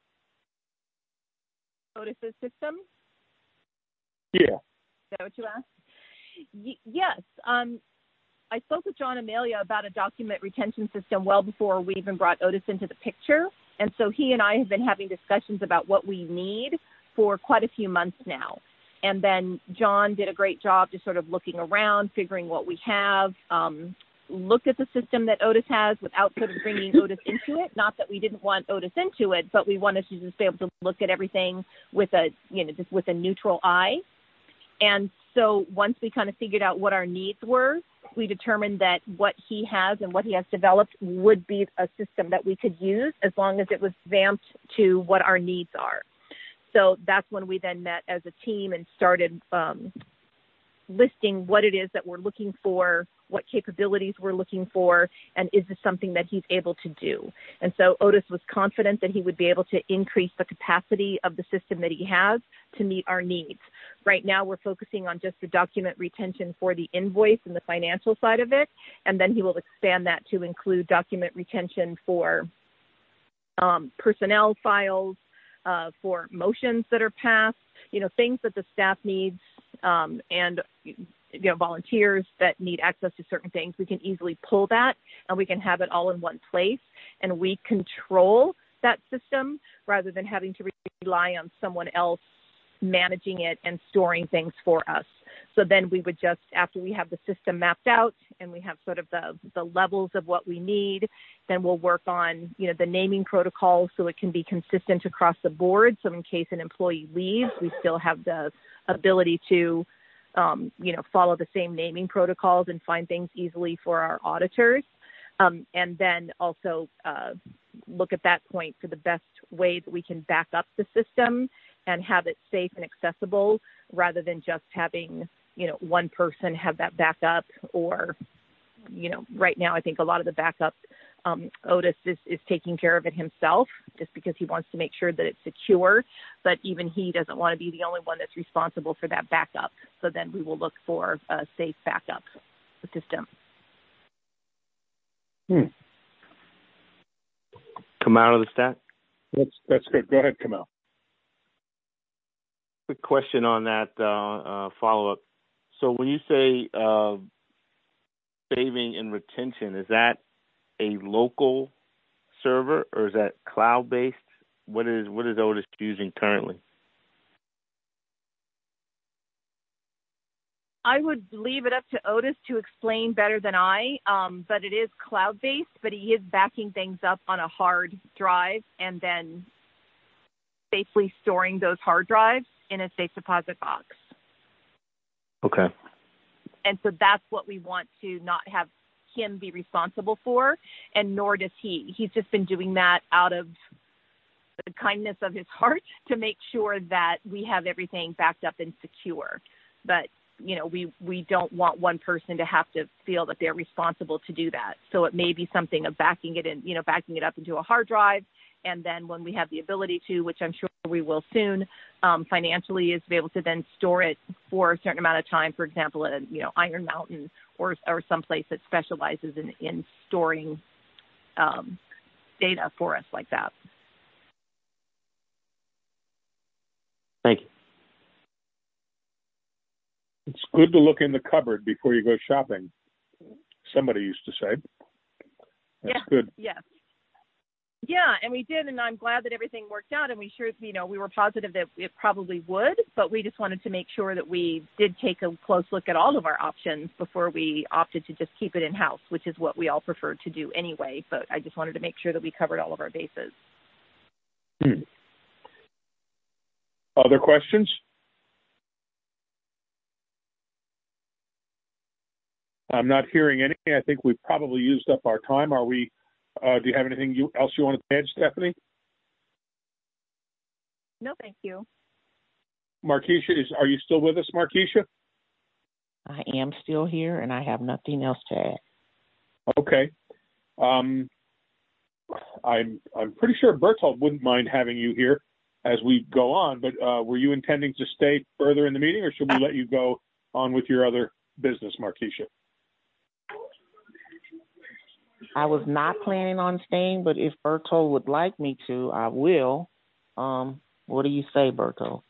Otis's system?
Yeah.
Is that what you asked? Y- yes. Um, I spoke with John Amelia about a document retention system well before we even brought Otis into the picture. And so he and I have been having discussions about what we need for quite a few months now. And then John did a great job just sort of looking around, figuring what we have, um, looked at the system that Otis has without sort of bringing Otis into it. Not that we didn't want Otis into it, but we wanted to just be able to look at everything with a, you know, just with a neutral eye. And so once we kind of figured out what our needs were, we determined that what he has and what he has developed would be a system that we could use as long as it was vamped to what our needs are. So that's when we then met as a team and started um, listing what it is that we're looking for, what capabilities we're looking for, and is this something that he's able to do? And so Otis was confident that he would be able to increase the capacity of the system that he has to meet our needs. Right now, we're focusing on just the document retention for the invoice and the financial side of it, and then he will expand that to include document retention for um, personnel files, uh, for motions that are passed, you know, things that the staff needs, um, and you know, volunteers that need access to certain things. We can easily pull that and we can have it all in one place, and we control that system rather than having to rely on someone else managing it and storing things for us. So then we would just, after we have the system mapped out and we have sort of the, the levels of what we need, then we'll work on, you know, the naming protocol so it can be consistent across the board. So in case an employee leaves, we still have the ability to, um, you know, follow the same naming protocols and find things easily for our auditors. Um, and then also uh, look at that point for the best way that we can back up the system and have it safe and accessible rather than just having you know, one person have that backup, or, you know, right now I think a lot of the backup, um, Otis is, is taking care of it himself just because he wants to make sure that it's secure. But even he doesn't want to be the only one that's responsible for that backup. So then we will look for a safe backup system.
Hmm.
Kamal of the stack.
That's that's good. Go ahead, Kamal.
Quick question on that uh, uh, follow-up. So when you say uh, saving and retention, is that a local server or is that cloud-based? What is what is Otis using currently?
I would leave it up to Otis to explain better than I, um, but it is cloud-based, but he is backing things up on a hard drive and then safely storing those hard drives in a safe deposit box.
Okay.
And so that's what we want to not have him be responsible for, and nor does he. He's just been doing that out of the kindness of his heart to make sure that we have everything backed up and secure. But you know, we, we don't want one person to have to feel that they're responsible to do that. So it may be something of backing it in, you know, backing it up into a hard drive. And then when we have the ability to, which I'm sure we will soon, um, financially, is to be able to then store it for a certain amount of time, for example, at, you know, Iron Mountain or, or someplace that specializes in, in storing um, data for us like that.
Thank you.
It's good to look in the cupboard before you go shopping. Somebody used to say. That's
yeah,
good.
Yes. Yeah, and we did, and I'm glad that everything worked out, and we sure, you know, we were positive that it probably would, but we just wanted to make sure that we did take a close look at all of our options before we opted to just keep it in-house, which is what we all prefer to do anyway, but I just wanted to make sure that we covered all of our bases.
Hmm. Other questions? I'm not hearing any. I think we've probably used up our time. Are we, uh, do you have anything you, else you want to add, Stephanie?
No, thank you.
Markeisha, is, are you still with us, Markeisha?
I am still here, and I have nothing else to add.
Okay. Um, I'm I'm pretty sure Bertold wouldn't mind having you here as we go on, but uh, were you intending to stay further in the meeting, or should we let you go on with your other business, Markeisha?
I was not planning on staying, but if Bertold would like me to, I will. Um, what do you say, Bertold?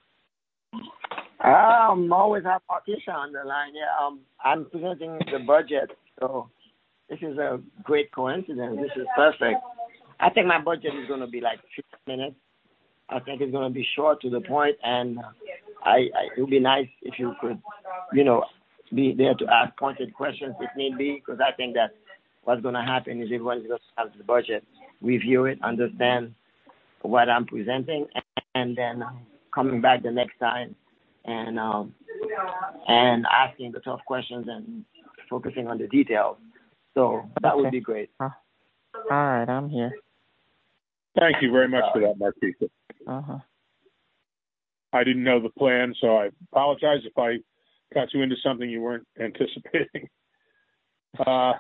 Um, always have Markeisha on the line. Yeah, um, I'm presenting the budget, so this is a great coincidence. This is perfect. I think my budget is going to be like fifteen minutes. I think it's going to be short to the point, and I, I it would be nice if you could, you know, be there to ask pointed questions if need be, because I think that what's going to happen is everyone's going to have the budget, review it, understand what I'm presenting, and then coming back the next time and um, and asking the tough questions and focusing on the details. So that
okay.
would be great.
Uh, all right, I'm here.
Thank you very much for that, Markeisha.
Uh-huh.
I didn't know the plan, so I apologize if I got you into something you weren't anticipating. Uh,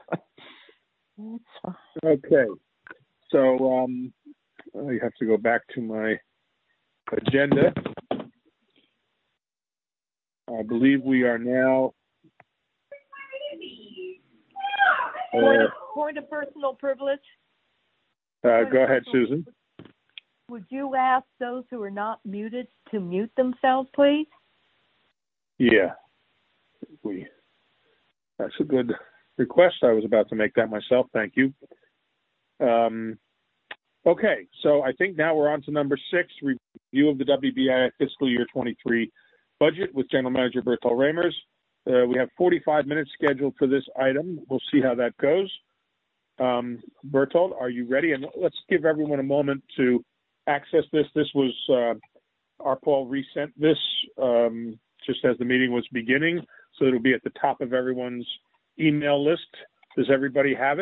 okay. So um, I have to go back to my agenda. I believe we are now. Uh,
Point of, point of personal privilege.
uh, go ahead, Susan.
Would you ask those who are not muted to mute themselves, please?
Yeah. We. That's a good request. I was about to make that myself. Thank you. Um, okay, so I think now we're on to number six, review of the W B I fiscal year twenty-three budget with General Manager Bertold Reimers. Uh, we have forty-five minutes scheduled for this item. We'll see how that goes. Um, Bertold, are you ready? And let's give everyone a moment to access this. This was, uh, our Paul resent this um, just as the meeting was beginning, so it'll be at the top of everyone's email list. Does everybody have it?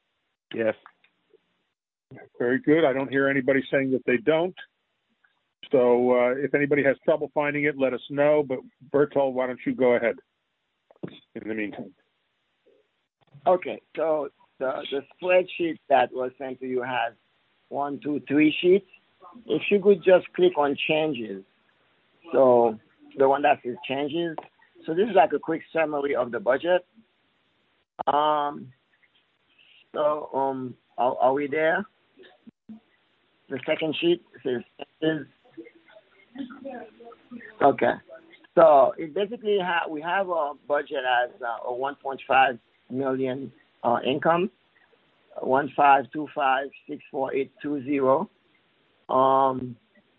Yes.
Very good. I don't hear anybody saying that they don't. So uh, if anybody has trouble finding it, let us know. But Bertold, why don't you go ahead in the meantime?
Okay, so the, the spreadsheet that was sent to you has one, two, three sheets. If you could just click on changes. So the one that says changes. So this is like a quick summary of the budget. Um, so um, are, are we there? The second sheet says changes. Okay. So it basically ha- we have a budget as uh, a one point five million uh, income, one five two five six four eight two zero. Um,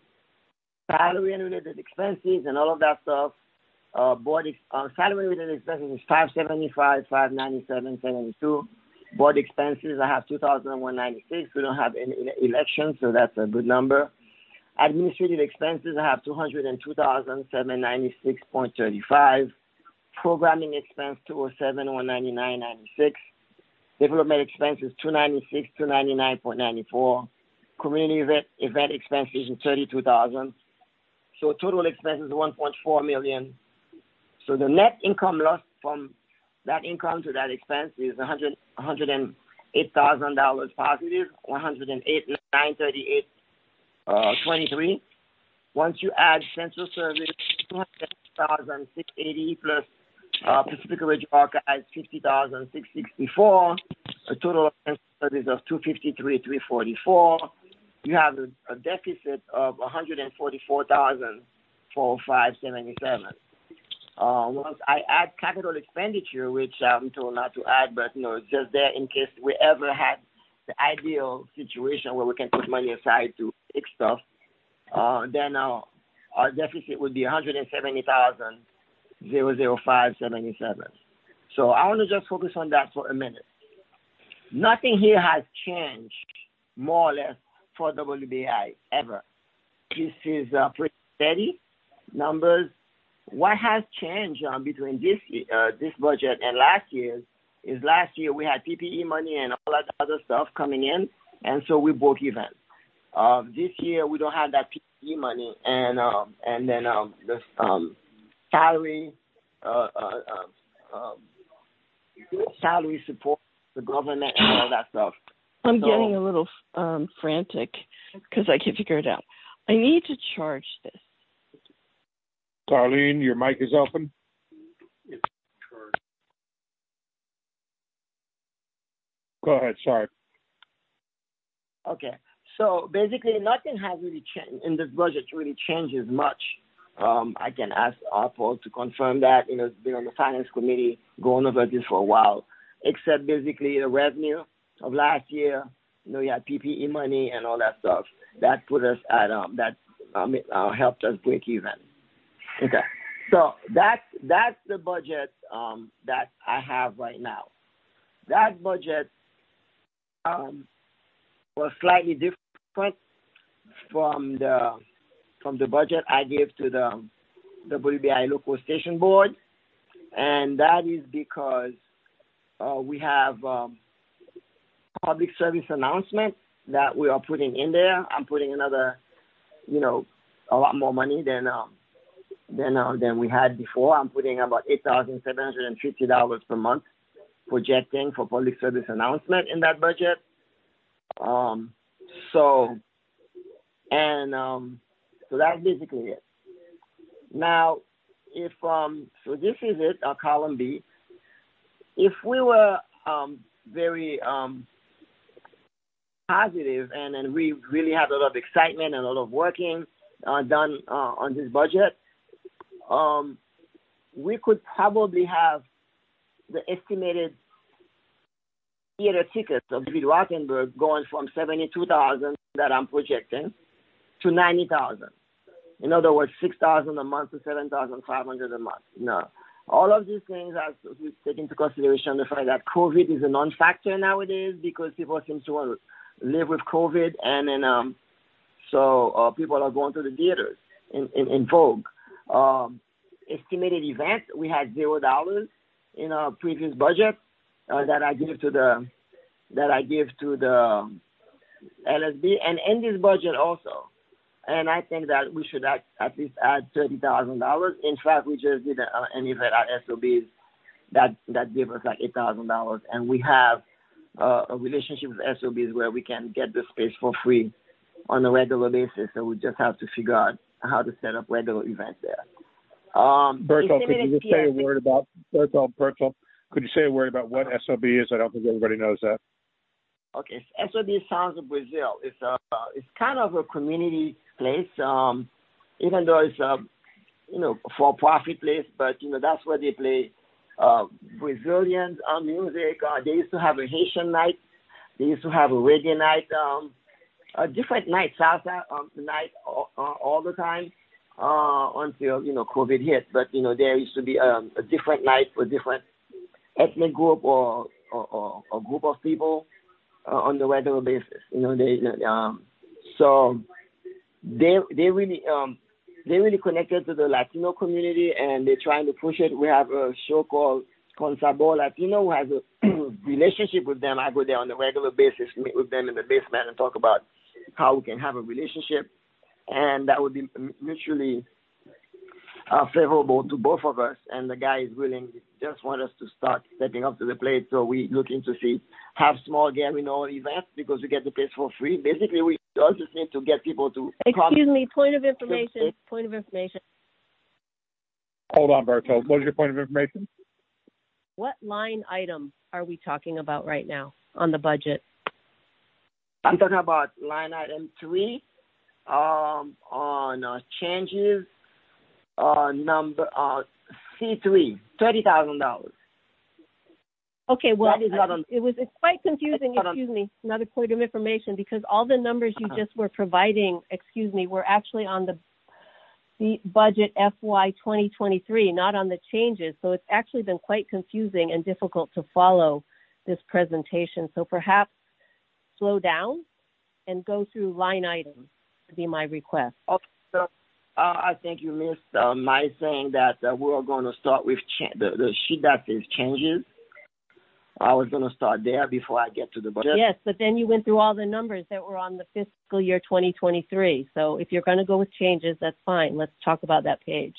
salary and related expenses and all of that stuff. Uh, board ex- uh, salary and related expenses is five seventy five five ninety seven seventy two. Board expenses I have two thousand one ninety six. We don't have any elections, so that's a good number. Administrative expenses, I have two hundred two thousand seven hundred ninety-six point three five. Programming expense, two hundred seven thousand one hundred ninety-nine point nine six. Development expenses, two hundred ninety-six thousand two hundred ninety-nine point nine four. Community event, event expenses, thirty-two thousand dollars. So total expenses, one point four million dollars. So the net income loss from that income to that expense is one hundred, one hundred eight thousand dollars positive, one hundred eight thousand nine hundred thirty-eight Uh, twenty-three. Once you add central service, two hundred thousand six hundred eighty plus uh, Pacific Ridge Archives, fifty thousand six hundred sixty-four, a total of central service of two hundred fifty-three thousand three hundred forty-four. You have a, a deficit of one hundred forty-four thousand four hundred five seventy-seven. Uh, once I add capital expenditure, which I'm told not to add, but you know, it's just there in case we ever had the ideal situation where we can put money aside to fix stuff, uh, then uh, our deficit would be one hundred seventy thousand five hundred seventy-seven. So I want to just focus on that for a minute. Nothing here has changed, more or less, for W B I ever. This is uh, pretty steady numbers. What has changed uh, between this uh, this budget and last year's is last year we had P P E money and all that other stuff coming in, and so we broke even. Uh, this year we don't have that P P E money, and um, and then um, the um, salary uh, uh, uh, um, salary support, the government, and all that stuff.
I'm
so,
getting a little um, frantic because I can't figure it out. I need to charge this.
Darlene, your mic is open. Go ahead, sorry.
Okay, so basically nothing has really changed in this budget. Really changes much. Um, I can ask Paul to confirm that. You know, it's been on the finance committee going over this for a while. Except basically the revenue of last year. You know, you had P P E money and all that stuff. That put us at um, that um, uh, helped us break even. Okay, so that's that's the budget um, that I have right now. That budget um, was slightly different from the from the budget I gave to the W B I local station board, and that is because uh, we have um, public service announcement that we are putting in there. I'm putting another, you know, a lot more money than um, than uh, than we had before. I'm putting about eight thousand seven hundred and fifty dollars per month projecting for public service announcement in that budget. Um, so, and um, so that's basically it. Now, if um, so, this is it. Uh, column B. If we were um, very um, positive and and we really had a lot of excitement and a lot of working uh, done uh, on this budget, um, we could probably have the estimated theater tickets of David Rothenberg going from seventy-two thousand that I'm projecting to ninety thousand. In other words, six thousand a month to seven thousand five hundred a month. No. All of these things have to take into consideration the fact that COVID is a non-factor nowadays because people seem to want to live with COVID, and then um, so uh, people are going to the theaters in, in, in vogue. Um, estimated event, we had zero dollars in our previous budget uh, that I give to the that I give to the L S B, and in this budget also, and I think that we should at, at least add thirty thousand dollars. In fact, we just did a, an event at S O Bs that that gave us like eight thousand dollars, and we have uh, a relationship with S O Bs where we can get the space for free on a regular basis. So we just have to figure out how to set up regular events there. Um,
Bertolt, could you just say a word about Bertolt? Bertolt, could you say a word about what S O B is? I don't think everybody knows that.
Okay, S O B Sounds of Brazil. It's a it's kind of a community place, um, even though it's a you know for-profit place. But you know that's where they play uh, Brazilian uh, music. Uh, they used to have a Haitian night. They used to have a reggae night. Um, a different night, salsa um, night all, uh, all the time uh, until you know COVID hit. But you know there used to be um, a different night for different ethnic group or or, or, or group of people. Uh, on the regular basis, you know, they um, so they they really um they really connected to the Latino community, and they're trying to push it. We have a show called Con Sabor Latino, who has a relationship with them. I go there on a regular basis, meet with them in the basement, and talk about how we can have a relationship, and that would be mutually uh, favorable to both of us. And the guy is willing, just want us to start stepping up to the plate. So we looking to see have small Gary Noel events because we get the place for free. Basically, we also need to get people to
excuse me. Point of information. Point of information.
Hold on, Bertolt. What is your point of information?
What line item are we talking about right now on the budget?
I'm talking about line item three um, on uh, changes. Uh, number uh, C three, thirty thousand dollars.
Okay, well, on, it was it's quite confusing. Excuse on, me, another point of information, because all the numbers you uh-huh. just were providing, excuse me, were actually on the the budget F Y twenty twenty-three, not on the changes. So it's actually been quite confusing and difficult to follow this presentation. So perhaps slow down and go through line items would be my request.
Okay. So- Uh, I think you missed uh, my saying that uh, we are going to start with cha- the, the sheet that says changes. I was going to start there before I get to the budget.
Yes, but then you went through all the numbers that were on the fiscal year twenty twenty-three. So if you're going to go with changes, that's fine. Let's talk about that page.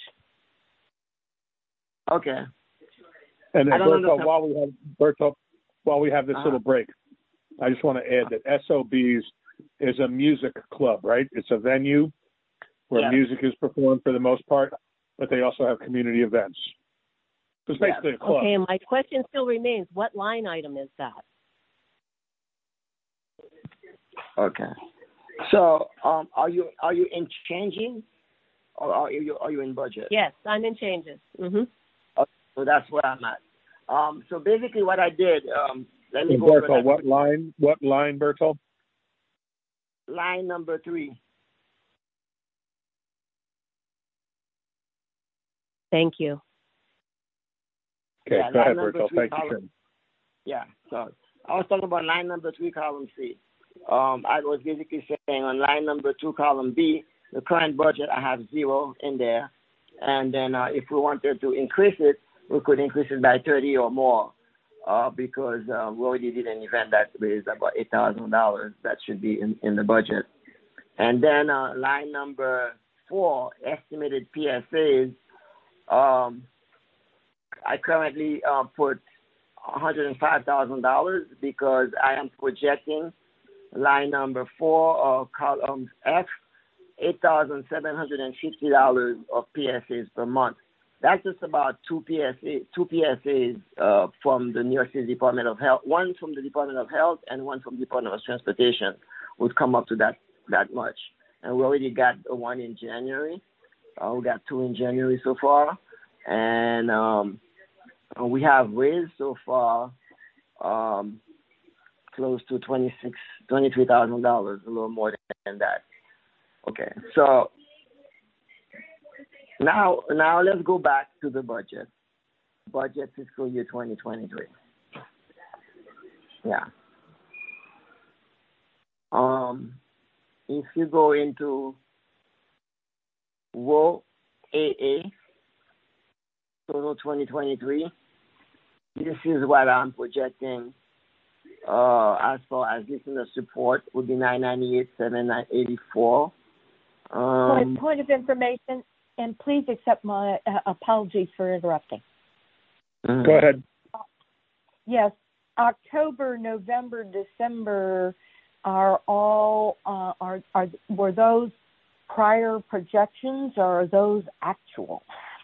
Okay.
And then Bertolt, while we have Bertolt, while we have this
uh-huh.
little break, I just want to add that S O Bs is a music club, right? It's a venue where yes. music is performed for the most part, but they also have community events. So it's basically yes. a club.
Okay, and my question still remains, what line item is that?
Okay. So um, are you are you in changing or are you are you in budget?
Yes, I'm in changes. Mm-hmm.
Okay, so that's where I'm at. Um, so basically what I did, um, let me
and
go
Bertolt,
over that.
What line, what line, Bertolt?
Line number three.
Thank you.
Okay,
yeah,
go ahead,
Bertolt.
Thank
column,
you, Tim.
Yeah, so I was talking about line number three, column C. Um, I was basically saying on line number two, column B, the current budget, I have zero in there. And then uh, if we wanted to increase it, we could increase it by thirty or more uh, because uh, we already did an event that raised about eight thousand dollars. That should be in, in the budget. And then uh, line number four, estimated P S As, Um, I currently uh, put one hundred five thousand dollars because I am projecting line number four of column F, eight thousand seven hundred fifty dollars of P S As per month. That's just about two P S A, two P S As uh, from the New York City Department of Health, one from the Department of Health and one from the Department of Transportation would come up to that, that much. And we already got one in January. Uh, we got two in January so far. And um, we have raised so far um, close to twenty-six, twenty-three thousand dollars, a little more than that. Okay, so now, now let's go back to the budget. Budget fiscal year twenty twenty-three. Yeah. Um, if you go into row A A, total twenty twenty-three, this is what I'm projecting uh, as far as listener support would be nine ninety-eight, seven eighty-four. Um,
point, point of information, and please accept my uh, apologies for interrupting.
Go ahead.
Yes, October, November, December are all uh, are are were those prior projections or are those actual?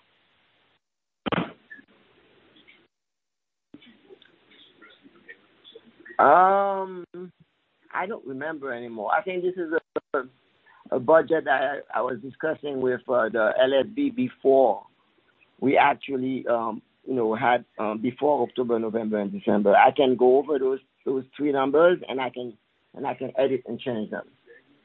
Um, I don't remember anymore. I think this is a, a budget that I, I was discussing with uh, the L S B before we actually, um, you know, had um, before October, November, and December. I can go over those those three numbers and I can and I can edit and change them.